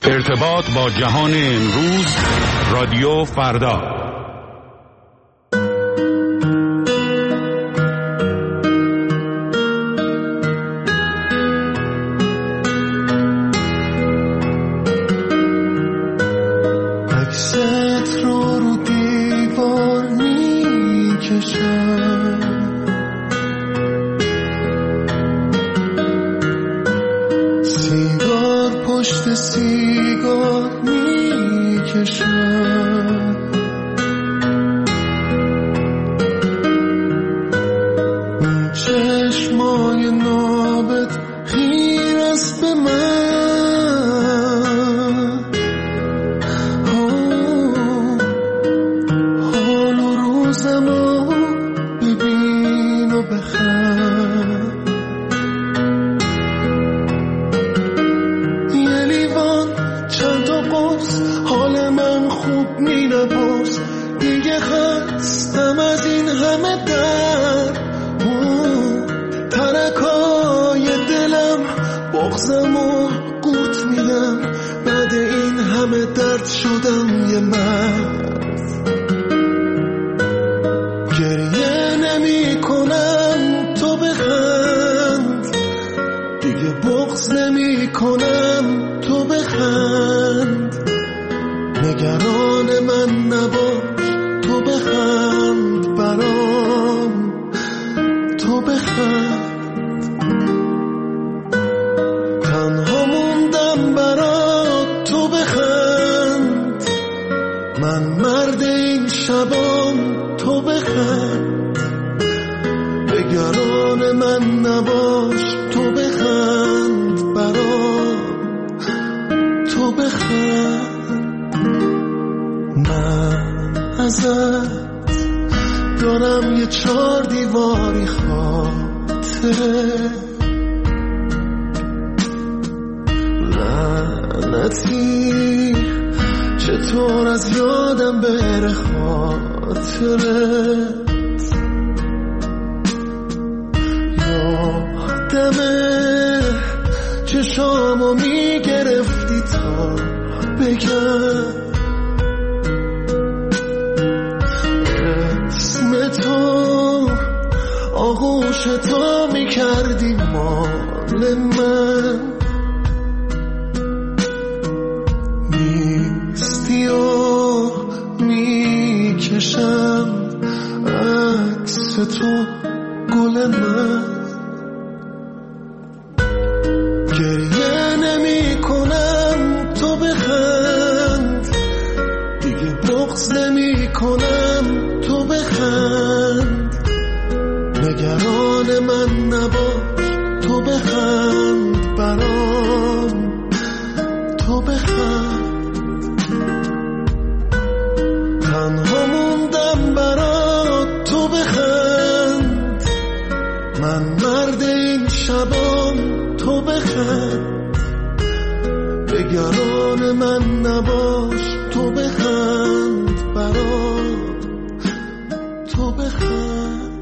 ارتباط با جهان امروز، رادیو فردا. عکست رو دیوار میکشم، سیگار پشت سیگار میکشم، اون چشمای نابت خیر است به من، حال و روزمو ببین و بخند، یه لیوان چند تا قرص حال من خوب می نبرس، دیگه خستم از این همه درد، ترکای دلم بغزمو قورت میدم، بعد این همه درد شدم یه مرد، گریه نمی کنم تو بخند، دیگه بغض نمی کنم تو بخند، نگران من نباش تو بخند برام، تو بخند، تنها موندم برات تو بخند، من مرد این شبام تو بخند، نگران من نباش تو بخند برام، تو بخند، من ازت دارم یه 4 دیواری خاطره، لعنتی چطور از یادم بره خاطرت، یادمه چشامو میگرفتی تا بگم اسم تو، آغوش تو میکردی مال من، نیستی و میکشم عکس تو گل من، گریه نمی کنم تو بخند، دیگه بغض نمی کنم تو بخند، نگران من نباش تو بخند برام، تو بخند، تنها موندم برات تو بخند، من مرد این شبام تو بخند، نگران من نباش تو بخند برام، تو بخند.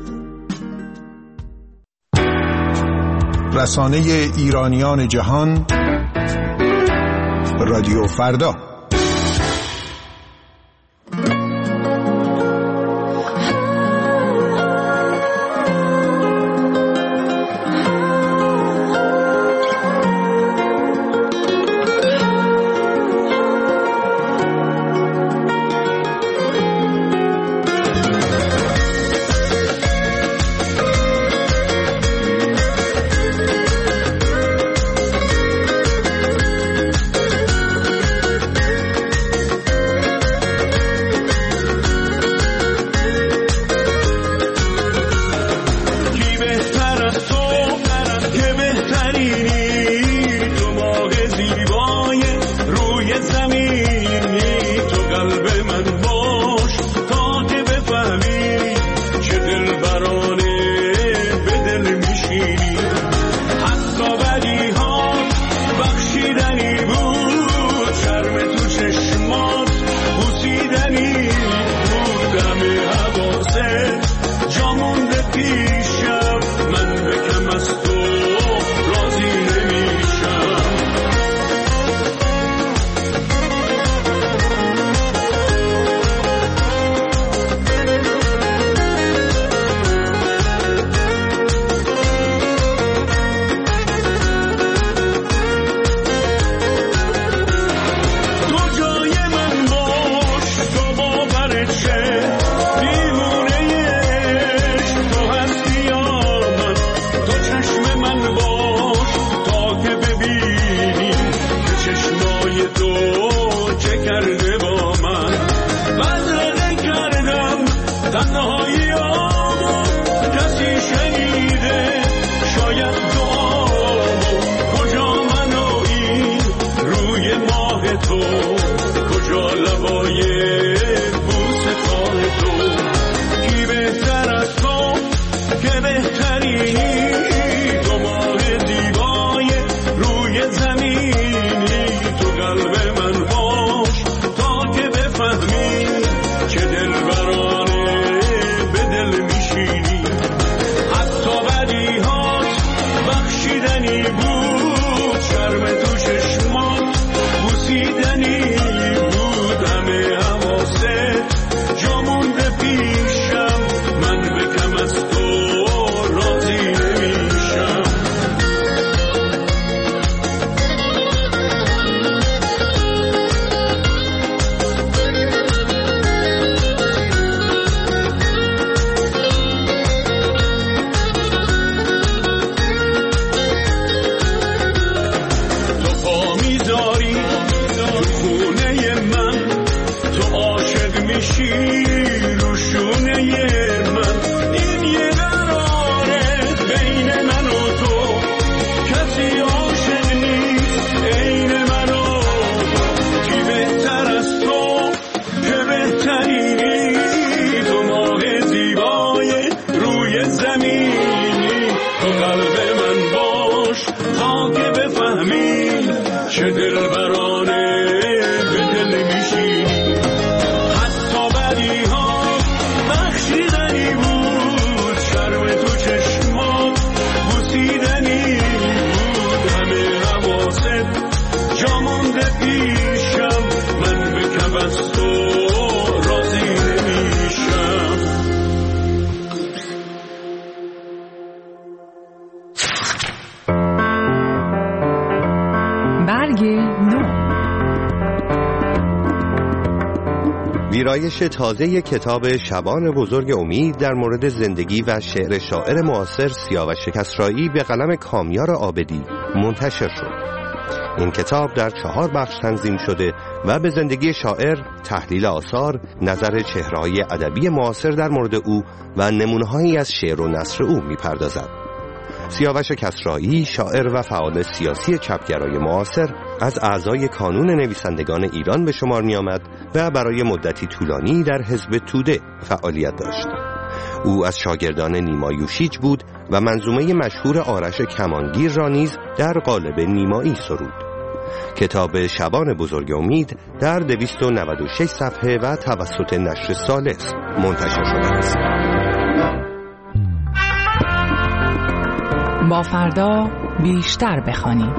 رسانه ایرانیان جهان، رادیو فردا. تو چه کرده با من. بدرقه کردم تنهایی آمو، کسی شنیده شاید دعامو. کجا منایی روی ماه تو، کجا لبای بوسه خواه تو. کی بهتر از تو که بهترینی، تو ماه زیبای روی زمینی. تو قلب من باش تا که بفهمی چه دلبرانه به دل میشینی. حتی بدیهات بخشیدنی بود، شرم تو چشمات بوسیدنی بود. همه حواست جا مونده پیشم، من به کم از تو راضی نمیشم. تو پا میذاری تو خونه من، تو عاشق میشی رو شونه من. این یه قراره بین من و تو، کسی عاشق نیست عین من و تو. کی بهتر از تو که بهترینی، تو ماه زیبای روی زمینی. تو قلب من باش تا که بفهمی چه دلبرانه به دل میشینی. حتی بدیها بخشیدنی بود، شرم تو چشمات بوسیدنی بود. همه حواست جا مونده پیشم، من به کم از تو راضی نمیشم. برگ نو. ویرایش تازه کتاب شبان بزرگ امید در مورد زندگی و شعر شاعر معاصر سیاوش کسرایی به قلم کامیار عابدی منتشر شد. این کتاب در 4 بخش تنظیم شده و به زندگی شاعر، تحلیل آثار، نظر چهره‌های ادبی معاصر در مورد او و نمونه‌هایی از شعر و نثر او می‌پردازد. سیاوش کسرایی، شاعر و فعال سیاسی چپگرای معاصر، از اعضای کانون نویسندگان ایران به شمار می آمد و برای مدتی طولانی در حزب توده فعالیت داشت. او از شاگردان نیما یوشیج بود و منظومه مشهور آرش کمانگیر را نیز در قالب نیمایی سرود. کتاب شبان بزرگ امید در 296 صفحه و توسط نشر ثالث منتشر شده است. با فردا بیشتر بخوانیم.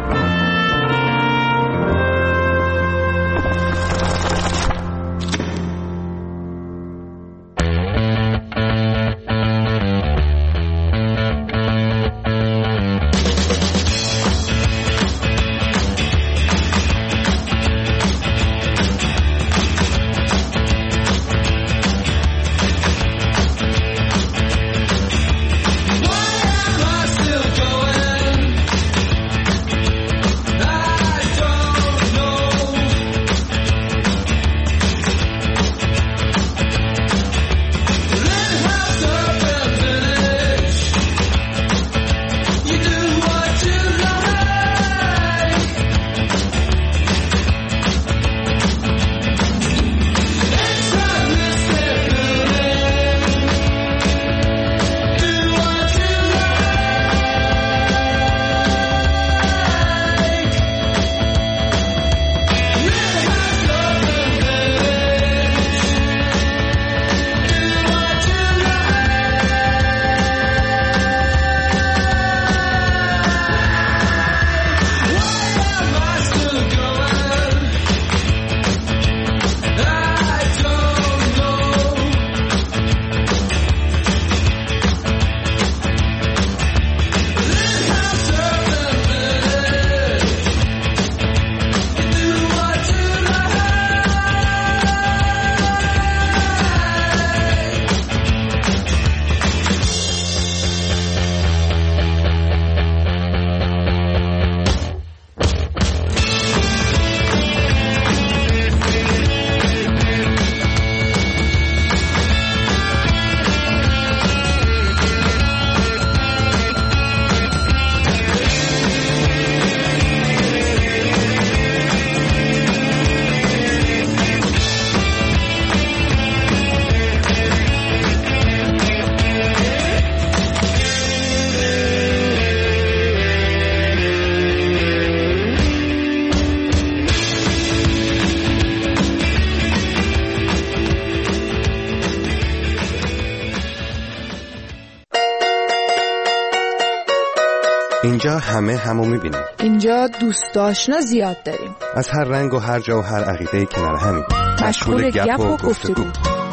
اینجا همه همو میبینیم. اینجا دوست آشنا زیاد داریم. از هر رنگ و هر جا و هر عقیده کنار همین. مشغول گپ و گفتگو.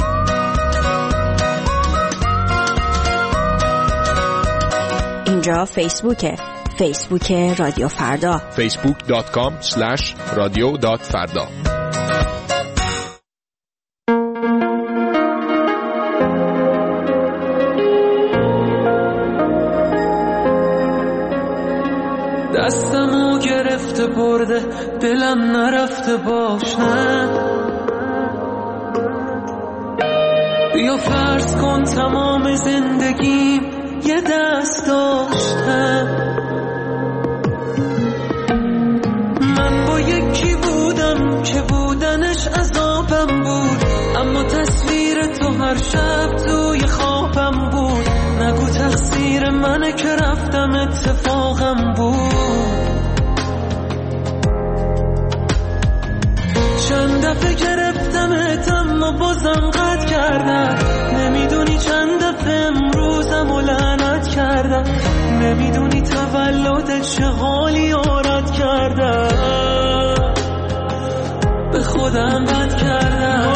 اینجا فیسبوک رادیو فردا. facebook.com/radio.farda. دستمو گرفته برده دلم نرفته باش نه. بیا فرض کن تمام زندگیم یه دست داشتم. من با یکی بودم که بودنش عذابم بود، اما تصویر تو هر شب توی خوابم بود. نگو تقصیر منه که رفتم اتفاقم بود. چند دفعه گرفتمت اما بازم قطع کردم. نمیدونی چند دفعه امروزم و لعنت کردم. نمیدونی تولدت چه حالی آرد کردم. به خودم بد کردم.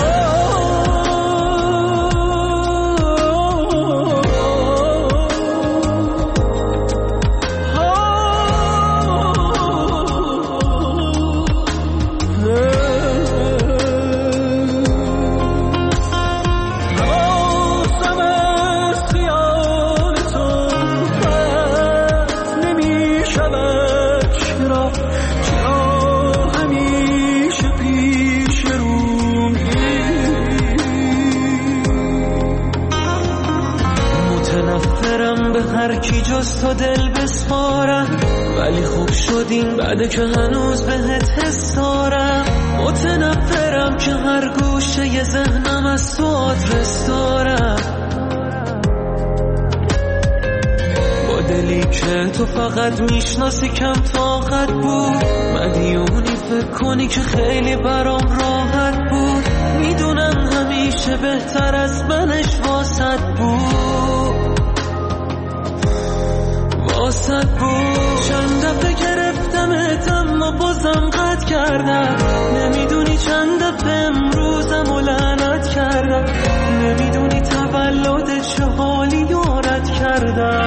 هر کی جز تو دل بسپارم، ولی خوب شدیم بعد که هنوز بهت حس دارم. متنفرم که هر گوشه ی ذهنم از تو آدرس دارم. با دلی که تو فقط میشناسی کم طاقت بود. مدیونی فکر کنی که خیلی برام راحت بود. میدونم همیشه بهتر از منش واسط بود. چند دفعه گرفتمت اما بازم قطع کردم. نمیدونی چند دفعه امروزم و لعنت کردم. نمیدونی تولدت چه حالی یارت کردم.